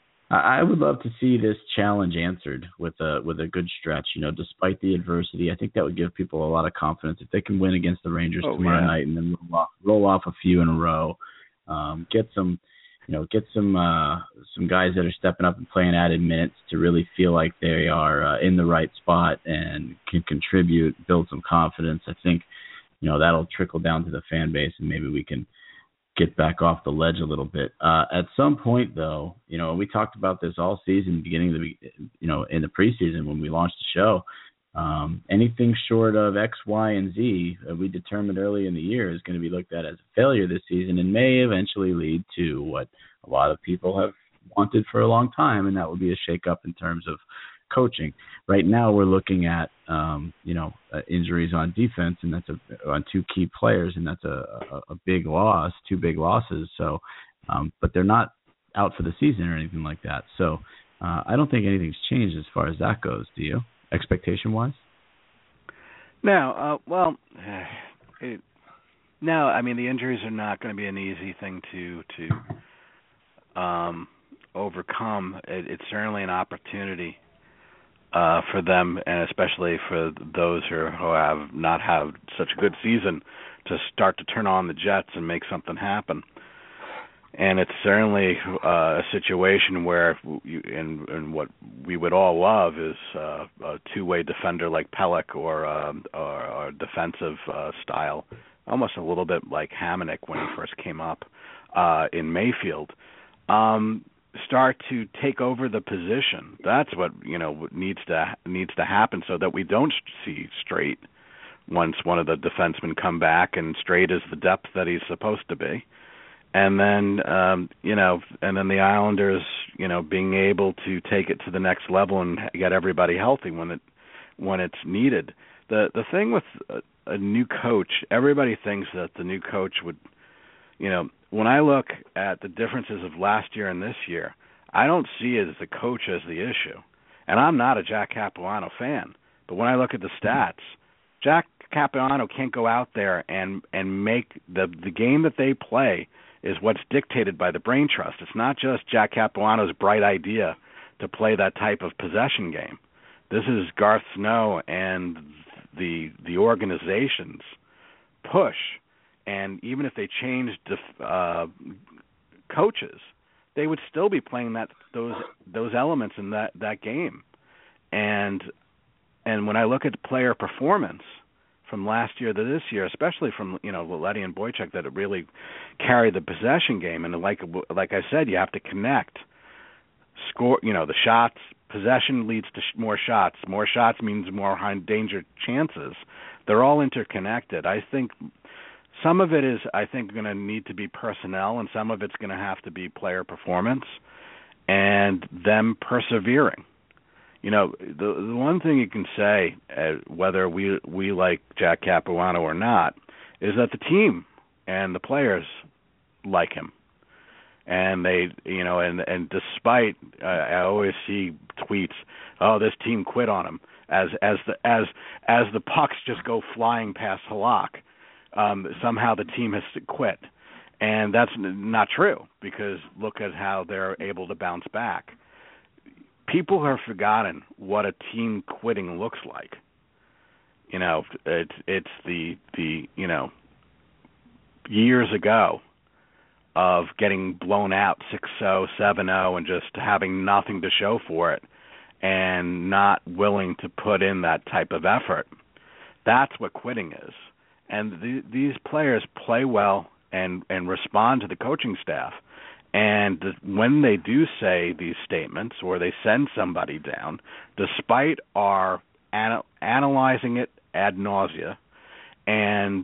I would love to see this challenge answered with a with a good stretch. You know, despite the adversity, I think that would give people a lot of confidence if they can win against the Rangers
oh,
tomorrow
yeah.
night and then roll off, roll off a few in a row. Um, get some, you know, get some uh, some guys that are stepping up and playing added minutes to really feel like they are uh, in the right spot and can contribute, build some confidence. I think, you know, that'll trickle down to the fan base, and maybe we can get back off the ledge a little bit. Uh, at some point, though, you know, we talked about this all season, beginning of the, you know, in the preseason when we launched the show. Um, anything short of X, Y, and Z, uh, we determined early in the year is going to be looked at as a failure this season and may eventually lead to what a lot of people have wanted for a long time, and that would be a shakeup in terms of coaching. Right now, we're looking at um, you know uh, injuries on defense, and that's a, on two key players, and that's a, a, a big loss, two big losses. So, um, but they're not out for the season or anything like that. So, uh, I don't think anything's changed as far as that goes. Do you? Expectation wise?
No. Uh, well, it, No, I mean the injuries are not going to be an easy thing to to um, overcome. It, it's certainly an opportunity uh, for them, and especially for those who, are, who have not had such a good season, to start to turn on the jets and make something happen. And it's certainly uh, a situation where, you, and, and what we would all love is uh, a two-way defender like Pelech, or, uh, or, or defensive uh, style, almost a little bit like Hamonic when he first came up uh, in Mayfield, um, start to take over the position. That's what you know needs to needs to happen, so that we don't see Straight once one of the defensemen come back, and Straight is the depth that he's supposed to be. And then, um, you know, and then the Islanders, you know, being able to take it to the next level and get everybody healthy when it when it's needed. The the thing with a, a new coach, everybody thinks that the new coach would, you know, when I look at the differences of last year and this year, I don't see it as the coach as the issue. And I'm not a Jack Capuano fan, but when I look at the stats, Jack Capuano can't go out there and and make the the game that they play is what's dictated by the brain trust. It's not just Jack Capuano's bright idea to play that type of possession game. This is Garth Snow and the the organization's push. And even if they changed uh, coaches, they would still be playing that those those elements in that, that game. And and when I look at player performance from last year to this year, especially from you know Leddy and Boychuk, that it really carried the possession game, and like like I said, you have to connect, score. You know the shots, possession leads to sh- more shots. More shots means more high danger chances. They're all interconnected. I think some of it is I think going to need to be personnel, and some of it's going to have to be player performance, and them persevering. You know, the the one thing you can say, uh, whether we we like Jack Capuano or not, is that the team and the players like him, and they, you know, and and despite uh, I always see tweets, oh, this team quit on him, as as the as as the pucks just go flying past Halak, um, somehow the team has quit, and that's not true, because look at how they're able to bounce back. People have forgotten what a team quitting looks like. You know, it's it's the the you know years ago of getting blown out six oh, seven oh, and just having nothing to show for it, and not willing to put in that type of effort. That's what quitting is. And the, these players play well and and respond to the coaching staff. And when they do say these statements, or they send somebody down, despite our ana- analyzing it ad nausea and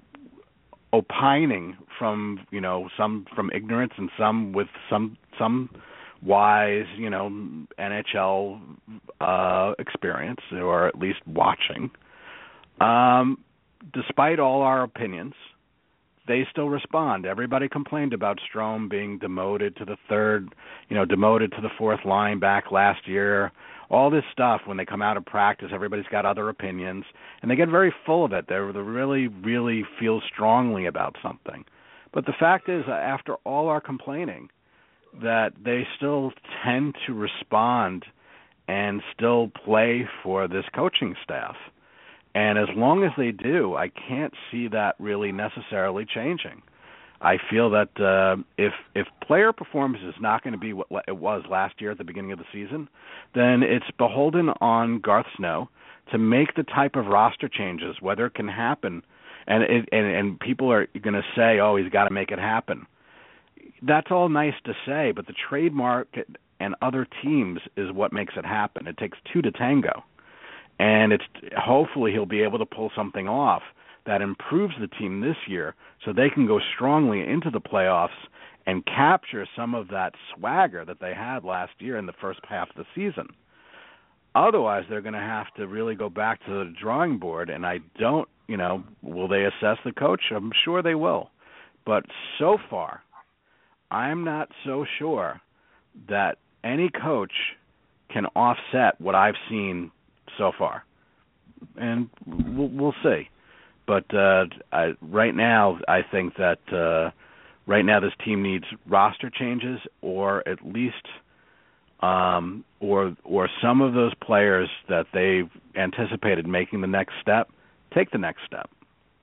opining from, you know, some from ignorance and some with some some wise, you know, N H L uh, experience, or at least watching, um, despite all our opinions, they still respond. Everybody complained about Strome being demoted to the third, you know, demoted to the fourth line back last year. All this stuff, when they come out of practice, everybody's got other opinions, and they get very full of it. They really, really feel strongly about something. But the fact is, after all our complaining, that they still tend to respond and still play for this coaching staff. And as long as they do, I can't see that really necessarily changing. I feel that uh, if if player performance is not going to be what it was last year at the beginning of the season, then it's beholden on Garth Snow to make the type of roster changes, whether it can happen. And it, and, and people are going to say, oh, he's got to make it happen. That's all nice to say, but the trade market and other teams is what makes it happen. It takes two to tango. And it's hopefully he'll be able to pull something off that improves the team this year, so they can go strongly into the playoffs and capture some of that swagger that they had last year in the first half of the season. Otherwise, they're going to have to really go back to the drawing board, and I don't, you know, will they assess the coach? I'm sure they will. But so far, I'm not so sure that any coach can offset what I've seen so far, and we'll, we'll see. but uh, I, right now I think that uh, right now this team needs roster changes, or at least, um, or or some of those players that they anticipated making the next step take the next step.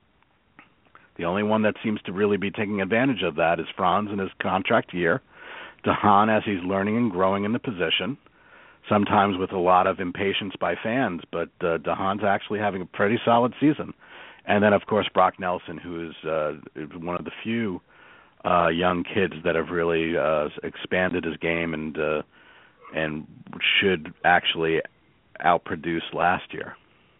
The only one that seems to really be taking advantage of that is Franz in his contract year, DeHaan as he's learning and growing in the position, sometimes with a lot of impatience by fans, but uh, DeHaan's actually having a pretty solid season. And then, of course, Brock Nelson, who is uh, one of the few uh, young kids that have really uh, expanded his game and uh, and should actually outproduce last year.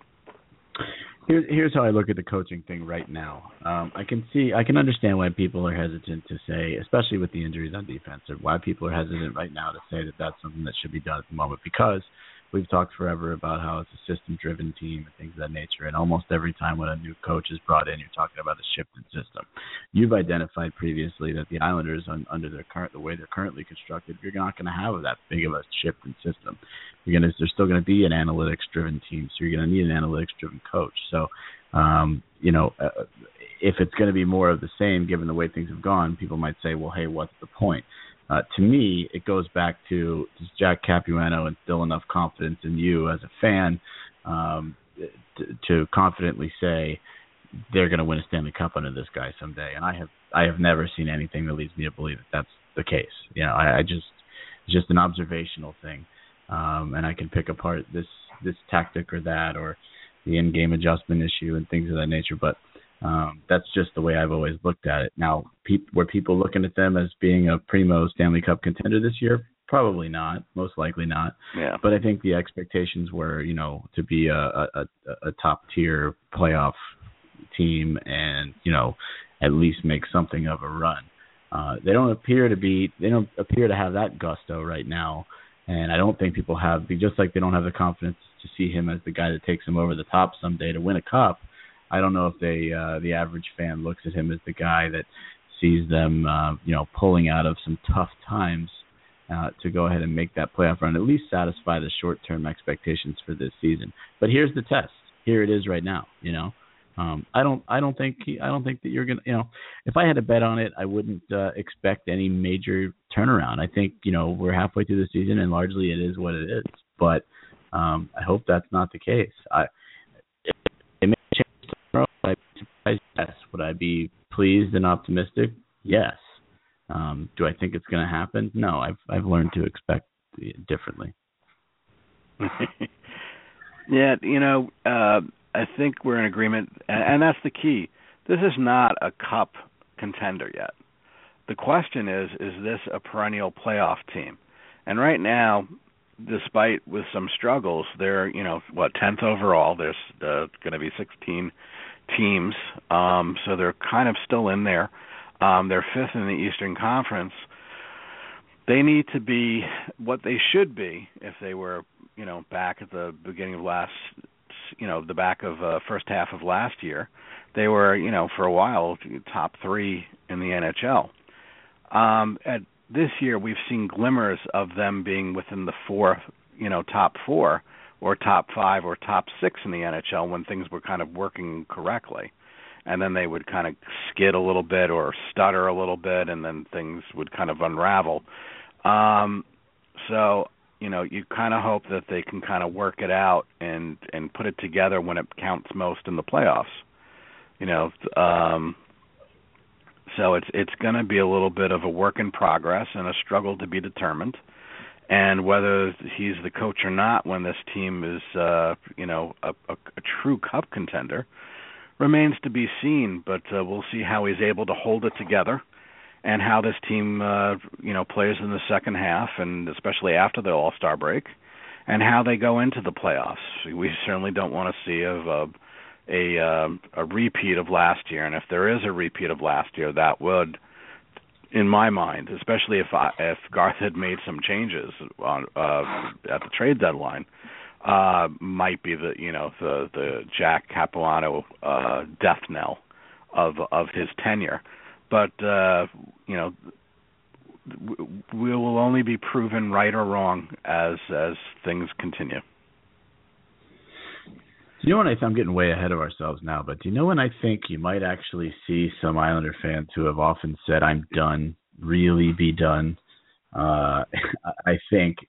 Here's here's how I look at the coaching thing right now. Um, I can see, I can understand why people are hesitant to say, especially with the injuries on defense, or why people are hesitant right now to say that that's something that should be done at the moment, because we've talked forever about how it's a system-driven team and things of that nature, and almost every time when a new coach is brought in, you're talking about a shifted system. You've identified previously that the Islanders, on, under their current, the way they're currently constructed, you're not going to have that big of a shifted system. You're going to, there's still going to be an analytics-driven team, so you're going to need an analytics-driven coach. So, um, you know, uh, if it's going to be more of the same, given the way things have gone, people might say, well, hey, what's the point? Uh, to me, it goes back to, does Jack Capuano instill enough confidence in you as a fan um, to, to confidently say they're going to win a Stanley Cup under this guy someday? And I have I have never seen anything that leads me to believe that that's the case. You know, I, I just it's just an observational thing, um, and I can pick apart this this tactic or that, or the in-game adjustment issue and things of that nature, but. Um, that's just the way I've always looked at it. Now, pe- were people looking at them as being a primo Stanley Cup contender this year? Probably not. Most likely not.
Yeah.
But I think the expectations were, you know, to be a, a, a top tier playoff team and, you know, at least make something of a run. Uh, they don't appear to be. They don't appear to have that gusto right now, and I don't think people have. Just like they don't have the confidence to see him as the guy that takes them over the top someday to win a cup. I don't know if they, uh, the average fan looks at him as the guy that sees them, uh, you know, pulling out of some tough times uh, to go ahead and make that playoff run, at least satisfy the short-term expectations for this season. But here's the test. Here it is right now. You know, um, I don't, I don't think, he, I don't think that you're gonna, you know, if I had to bet on it, I wouldn't uh, expect any major turnaround. I think, you know, we're halfway through the season, and largely it is what it is. But um, I hope that's not the case. I. I'd be surprised, yes. Would I be pleased and optimistic? Yes. Um, do I think it's going to happen? No. I've I've learned to expect it differently.
Yeah, you know, uh, I think we're in agreement, and, and that's the key. This is not a cup contender yet. The question is, is this a perennial playoff team? And right now, despite with some struggles, they're, you know, what, tenth overall. There's uh, going to be sixteen teams, um, so they're kind of still in there. Um, they're fifth in the Eastern Conference. They need to be what they should be if they were, you know, back at the beginning of last, you know, the back of uh, first half of last year. They were, you know, for a while top three in the N H L. Um, at this year, we've seen glimmers of them being within the four, you know, top four or top five or top six in the N H L when things were kind of working correctly. And then they would kind of skid a little bit or stutter a little bit, and then things would kind of unravel. Um, so, you know, you kind of hope that they can kind of work it out and, and put it together when it counts most in the playoffs. You know, um, so it's it's going to be a little bit of a work in progress and a struggle to be determined. And whether he's the coach or not when this team is, uh, you know, a, a, a true cup contender remains to be seen. But uh, we'll see how he's able to hold it together and how this team, uh, you know, plays in the second half, and especially after the All-Star break, and how they go into the playoffs. We certainly don't want to see a, a, a, uh, a repeat of last year. And if there is a repeat of last year, that would, in my mind, especially if I, if Garth had made some changes on uh, at the trade deadline, uh, might be the you know the the Jack Capuano uh, death knell of of his tenure. But uh, you know, we will only be proven right or wrong as as things continue.
You know when I I'm getting way ahead of ourselves now, but do you know when I think you might actually see some Islander fans who have often said, I'm done, really be done? Uh, I think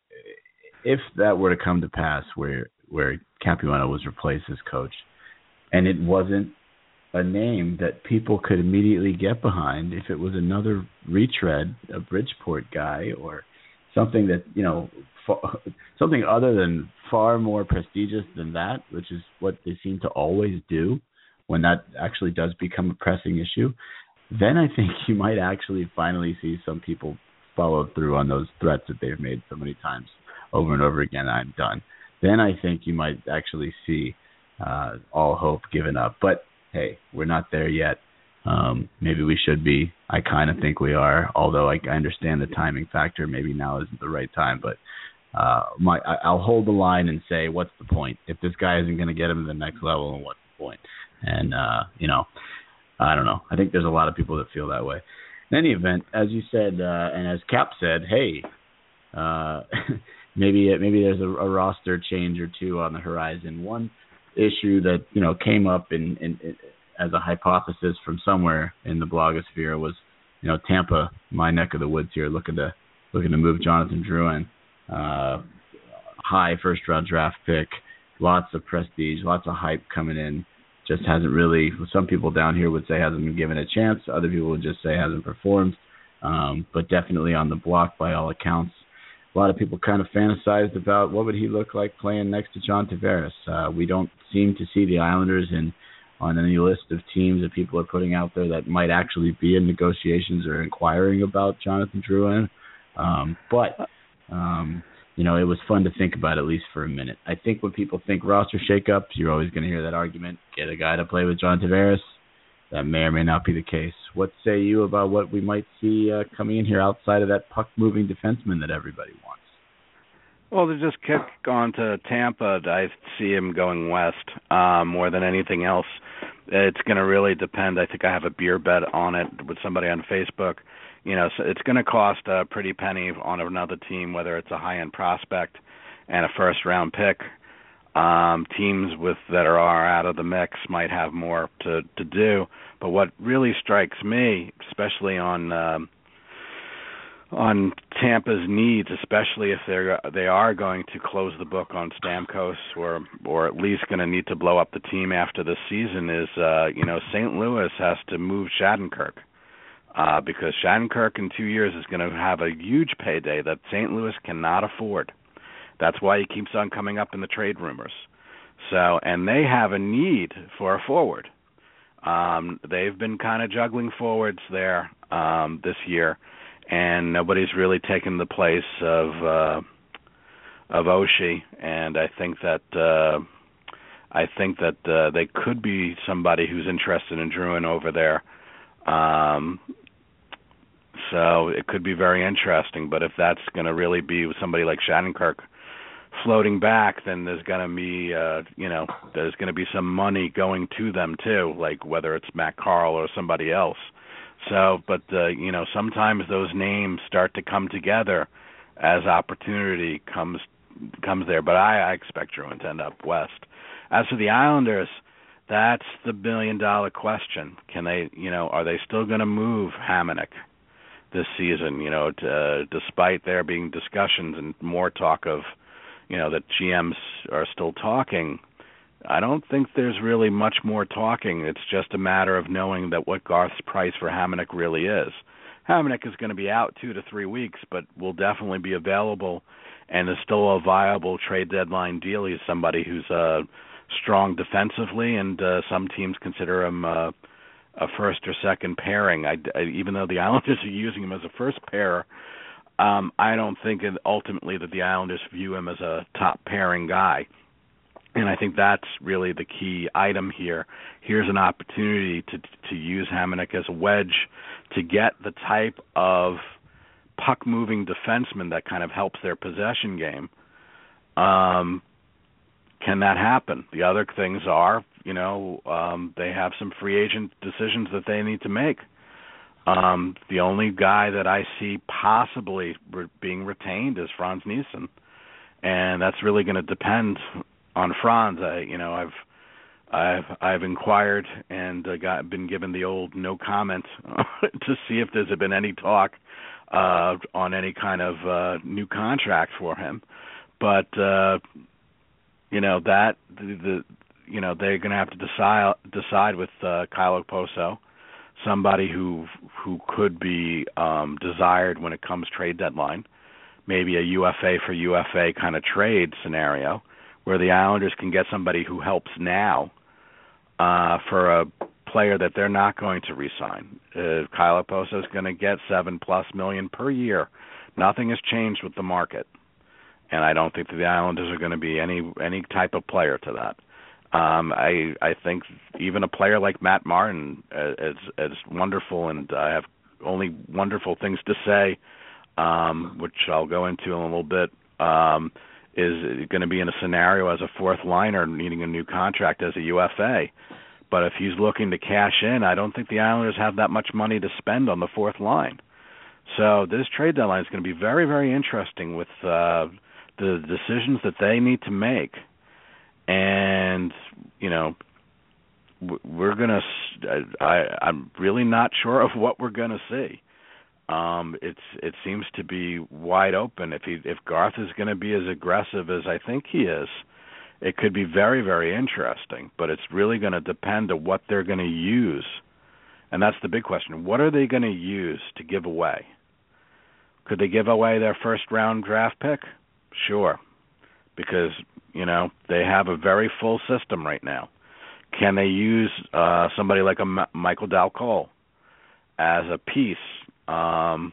if that were to come to pass where, where Capuano was replaced as coach, and it wasn't a name that people could immediately get behind, if it was another retread, a Bridgeport guy, or something that, you know, fa- something other than far more prestigious than that, which is what they seem to always do when that actually does become a pressing issue, then I think you might actually finally see some people follow through on those threats that they've made so many times over and over again. I'm done. Then I think you might actually see uh, all hope given up. But hey, we're not there yet. Um, maybe we should be. I kind of think we are, although I, I understand the timing factor. Maybe now isn't the right time, but uh, my I, I'll hold the line and say, what's the point? If this guy isn't going to get him to the next level, then what's the point? And, uh, you know, I don't know. I think there's a lot of people that feel that way. In any event, as you said, uh, and as Cap said, hey, uh, maybe maybe there's a, a roster change or two on the horizon. One issue that, you know, came up in, in, in as a hypothesis from somewhere in the blogosphere was, you know, Tampa, my neck of the woods here, looking to looking to move Jonathan Drouin, uh, high first round draft pick, lots of prestige, lots of hype coming in. Just hasn't really. Some people down here would say hasn't been given a chance. Other people would just say hasn't performed, um, but definitely on the block by all accounts. A lot of people kind of fantasized about what would he look like playing next to John Tavares. Uh, we don't seem to see the Islanders in on any list of teams that people are putting out there that might actually be in negotiations or inquiring about Jonathan Drouin. Um, but, um, you know, it was fun to think about at least for a minute. I think when people think roster shakeup, you're always going to hear that argument, get a guy to play with John Tavares. That may or may not be the case. What say you about what we might see uh, coming in here outside of that puck-moving defenseman that everybody wants?
Well, to just kick on to Tampa, I see him going west um, more than anything else. It's going to really depend. I think I have a beer bet on it with somebody on Facebook. You know, so it's going to cost a pretty penny on another team, whether it's a high-end prospect and a first-round pick. Um, teams with that are, are out of the mix might have more to, to do. But what really strikes me, especially on um, on Tampa's needs, especially if they're they are going to close the book on Stamkos, or or at least going to need to blow up the team after this season, is uh, you know Saint Louis has to move Shattenkirk. Uh, because Shattenkirk in two years is going to have a huge payday that Saint Louis cannot afford. That's why he keeps on coming up in the trade rumors. So, and they have a need for a forward. Um, they've been kind of juggling forwards there um, this year, and nobody's really taken the place of uh, of Oshie. And I think that uh, I think that uh, they could be somebody who's interested in Drouin over there. Um, so it could be very interesting, but if that's going to really be somebody like Shattenkirk floating back, then there's going to be, uh, you know, there's going to be some money going to them too, like whether it's Matt Carl or somebody else. So, but, uh, you know, sometimes those names start to come together as opportunity comes comes there, but I, I expect Drouin to end up west. As for the Islanders, that's the billion-dollar question. Can they, you know, are they still going to move Hamonic this season? You know, to, uh, despite there being discussions and more talk of, you know, that G Ms are still talking, I don't think there's really much more talking. It's just a matter of knowing that what Garth's price for Hamonic really is. Hamonic is going to be out two to three weeks, but will definitely be available and is still a viable trade deadline deal. He's somebody who's uh, strong defensively, and uh, some teams consider him uh, a first or second pairing. I, I, even though the Islanders are using him as a first pair, um, I don't think it, ultimately that the Islanders view him as a top pairing guy. And I think that's really the key item here. Here's an opportunity to to use Hamonic as a wedge to get the type of puck-moving defenseman that kind of helps their possession game. Um, can that happen? The other things are, you know, um, they have some free agent decisions that they need to make. Um, the only guy that I see possibly re- being retained is Franz Nielsen, and that's really going to depend on Franz. I, you know, I've I've I've inquired and uh, got been given the old no comment to see if there's been any talk uh, on any kind of uh, new contract for him. But uh, you know that the, the you know they're going to have to decide decide with uh, Kyle Okposo, somebody who who could be um, desired when it comes trade deadline, maybe a U F A for U F A kind of trade scenario, where the Islanders can get somebody who helps now uh, for a player that they're not going to re-sign. Uh, Kyle Okposo is going to get seven plus million per year. Nothing has changed with the market, and I don't think that the Islanders are going to be any any type of player to that. Um, I I think even a player like Matt Martin, uh, as as wonderful, and I have only wonderful things to say, um, which I'll go into in a little bit, um, is going to be in a scenario as a fourth liner needing a new contract as a U F A. But if he's looking to cash in, I don't think the Islanders have that much money to spend on the fourth line. So this trade deadline is going to be very, very interesting with uh, the decisions that they need to make. And, you know, we're going to – I'm really not sure of what we're going to see. Um, it's it seems to be wide open. If he, if Garth is going to be as aggressive as I think he is, it could be very, very interesting. But it's really going to depend on what they're going to use. And that's the big question. What are they going to use to give away? Could they give away their first-round draft pick? Sure, because – you know, they have a very full system right now. Can they use uh, somebody like a M- Michael Dal Colle as a piece? Um,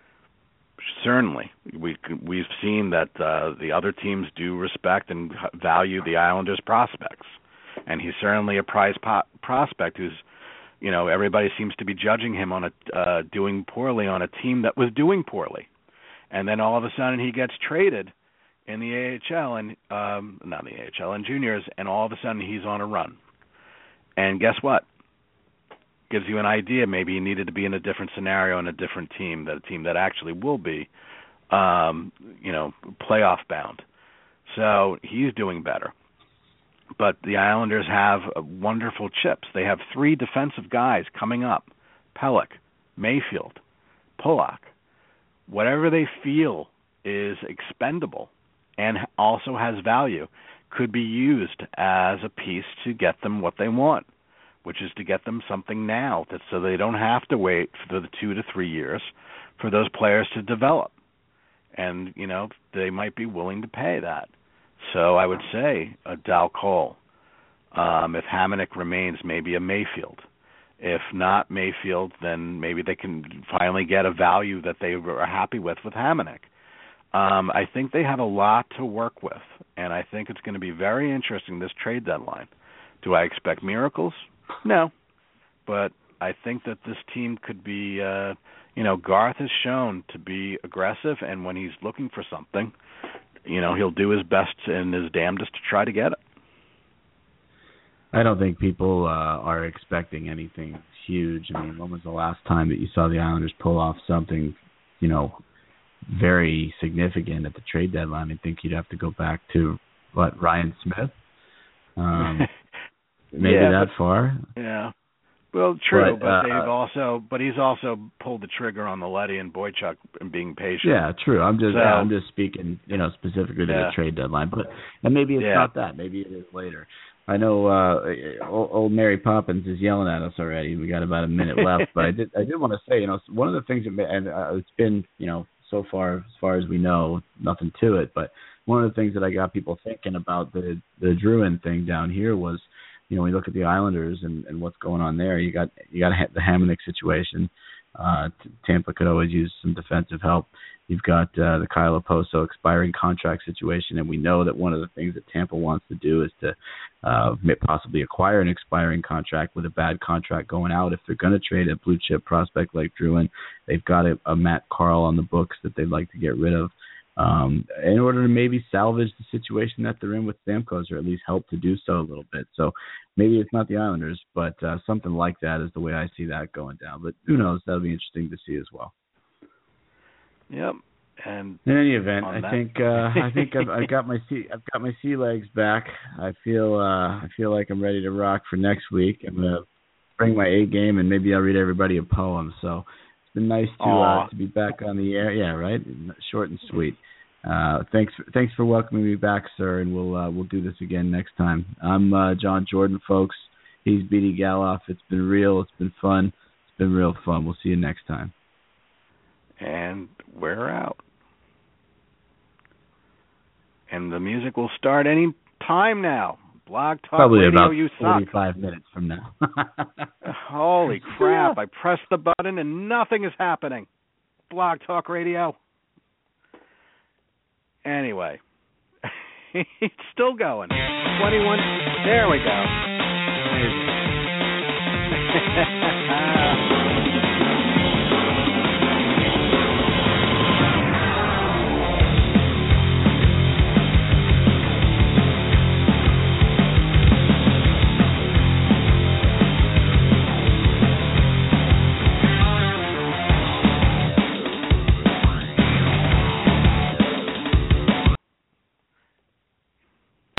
certainly. We, we've seen that uh, the other teams do respect and value the Islanders' prospects. And he's certainly a prize po- prospect who's, you know, everybody seems to be judging him on a uh, doing poorly on a team that was doing poorly. And then all of a sudden he gets traded in the A H L and um, not the A H L in juniors, and all of a sudden he's on a run. And guess what? Gives you an idea. Maybe he needed to be in a different scenario and a different team, that a team that actually will be, um, you know, playoff bound. So he's doing better. But the Islanders have wonderful chips. They have three defensive guys coming up: Pelech, Mayfield, Pulock. Whatever they feel is expendable and also has value could be used as a piece to get them what they want, which is to get them something now, that so they don't have to wait for the two to three years for those players to develop. And, you know, they might be willing to pay that. So I would say a Dal Colle. Um, if Hamonic remains, maybe a Mayfield. If not Mayfield, then maybe they can finally get a value that they are happy with with Hamonic. Um, I think they have a lot to work with, and I think it's going to be very interesting, this trade deadline. Do I expect miracles? No. But I think that this team could be, uh, you know, Garth has shown to be aggressive, and when he's looking for something, you know, he'll do his best and his damnedest to try to get it.
I don't think people uh, are expecting anything huge. I mean, when was the last time that you saw the Islanders pull off something, you know, very significant at the trade deadline? I think you'd have to go back to, what, Ryan Smith? Um, maybe
yeah,
that
but,
far.
Yeah. Well, true,
but,
but
uh,
they've also, but he's also pulled the trigger on the Leddy and Boychuk and being patient.
Yeah, true. I'm just,
so,
I'm just speaking, you know, specifically to
yeah.
the trade deadline. But and maybe it's
yeah.
not that. Maybe it is later. I know uh, old, old Mary Poppins is yelling at us already. We got about a minute left, but I did, I did want to say, you know, one of the things that, and uh, it's been, you know, so far, as far as we know, nothing to it. But one of the things that I got people thinking about the the Drouin thing down here was, you know, when you look at the Islanders and, and what's going on there, you got you got the Hamonic situation. Uh, Tampa could always use some defensive help. You've got uh, the Kyle Okposo expiring contract situation, and we know that one of the things that Tampa wants to do is to uh, possibly acquire an expiring contract with a bad contract going out. If they're going to trade a blue chip prospect like Drouin, they've got a, a Matt Carl on the books that they'd like to get rid of um, in order to maybe salvage the situation that they're in with Stamkos, or at least help to do so a little bit. So maybe it's not the Islanders, but uh, something like that is the way I see that going down. But who knows? That'll be interesting to see as well.
Yep. And
in any event,
on
I
that-
think uh, I think I've, I've got my sea I've got my sea legs back. I feel uh, I feel like I'm ready to rock for next week. I'm gonna bring my A game, and maybe I'll read everybody a poem. So it's been nice to uh, to be back on the air. Yeah, right. Short and sweet. Uh, thanks thanks for welcoming me back, sir. And we'll uh, we'll do this again next time. I'm uh, John Jordan, folks. He's B D Galoff. It's been real. It's been fun. It's been real fun. We'll see you next time.
And we're out. And the music will start any time now. Blog Talk
Probably
Radio,
about
you
forty-five
suck.
minutes from now.
Holy crap.
Yeah.
I pressed the button and nothing is happening. Blog Talk Radio. Anyway. It's still going. twenty-one. There we go.